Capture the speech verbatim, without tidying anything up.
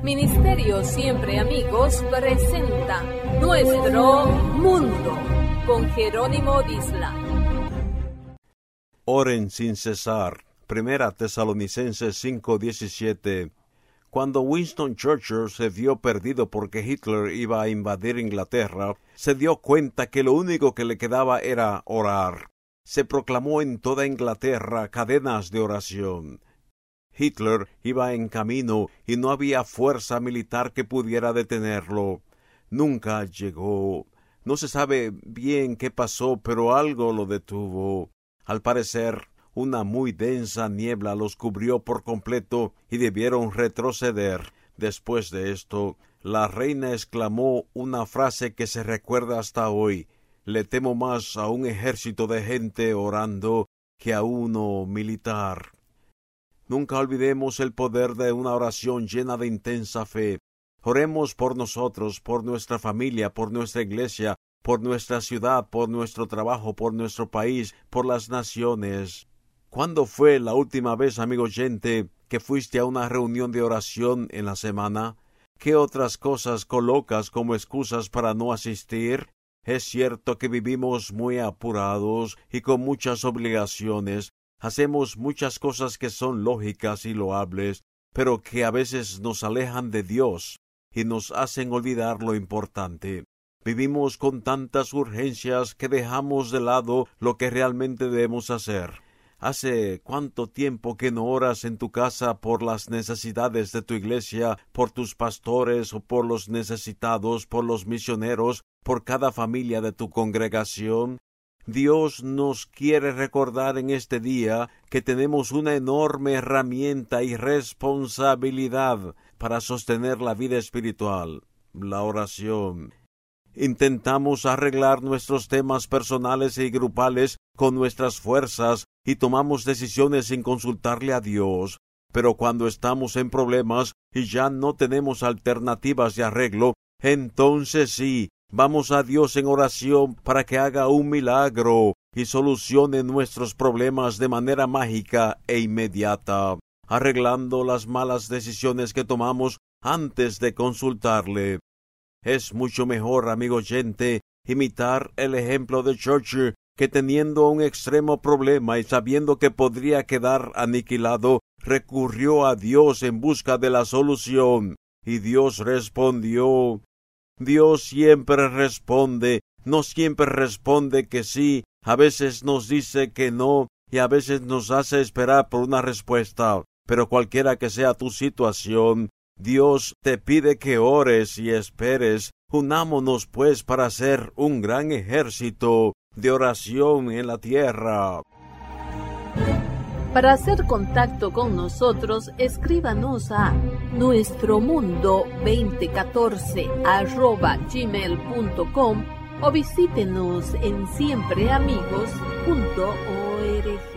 Ministerio Siempre Amigos presenta Nuestro Mundo con Jerónimo Disla. Oren sin cesar. Primera Tesalonicenses cinco diecisiete. Cuando Winston Churchill se vio perdido porque Hitler iba a invadir Inglaterra, se dio cuenta que lo único que le quedaba era orar. Se proclamó en toda Inglaterra cadenas de oración. Hitler iba en camino y no había fuerza militar que pudiera detenerlo. Nunca llegó. No se sabe bien qué pasó, pero algo lo detuvo. Al parecer, una muy densa niebla los cubrió por completo y debieron retroceder. Después de esto, la reina exclamó una frase que se recuerda hasta hoy: «Le temo más a un ejército de gente orando que a uno militar». Nunca olvidemos el poder de una oración llena de intensa fe. Oremos por nosotros, por nuestra familia, por nuestra iglesia, por nuestra ciudad, por nuestro trabajo, por nuestro país, por las naciones. ¿Cuándo fue la última vez, amigo oyente, que fuiste a una reunión de oración en la semana? ¿Qué otras cosas colocas como excusas para no asistir? Es cierto que vivimos muy apurados y con muchas obligaciones. Hacemos muchas cosas que son lógicas y loables, pero que a veces nos alejan de Dios y nos hacen olvidar lo importante. Vivimos con tantas urgencias que dejamos de lado lo que realmente debemos hacer. ¿Hace cuánto tiempo que no oras en tu casa por las necesidades de tu iglesia, por tus pastores o por los necesitados, por los misioneros, por cada familia de tu congregación? Dios nos quiere recordar en este día que tenemos una enorme herramienta y responsabilidad para sostener la vida espiritual, la oración. Intentamos arreglar nuestros temas personales y grupales con nuestras fuerzas y tomamos decisiones sin consultarle a Dios. Pero cuando estamos en problemas y ya no tenemos alternativas de arreglo, entonces sí, vamos a Dios en oración para que haga un milagro y solucione nuestros problemas de manera mágica e inmediata, arreglando las malas decisiones que tomamos antes de consultarle. Es mucho mejor, amigo oyente, imitar el ejemplo de Churchill, que teniendo un extremo problema y sabiendo que podría quedar aniquilado, recurrió a Dios en busca de la solución, y Dios respondió. Dios siempre responde, no siempre responde que sí, a veces nos dice que no, y a veces nos hace esperar por una respuesta, pero cualquiera que sea tu situación, Dios te pide que ores y esperes. Unámonos pues para ser un gran ejército de oración en la tierra. Para hacer contacto con nosotros, escríbanos a nuestromundo veinte catorce arroba gmail punto com o visítenos en siempreamigos punto org.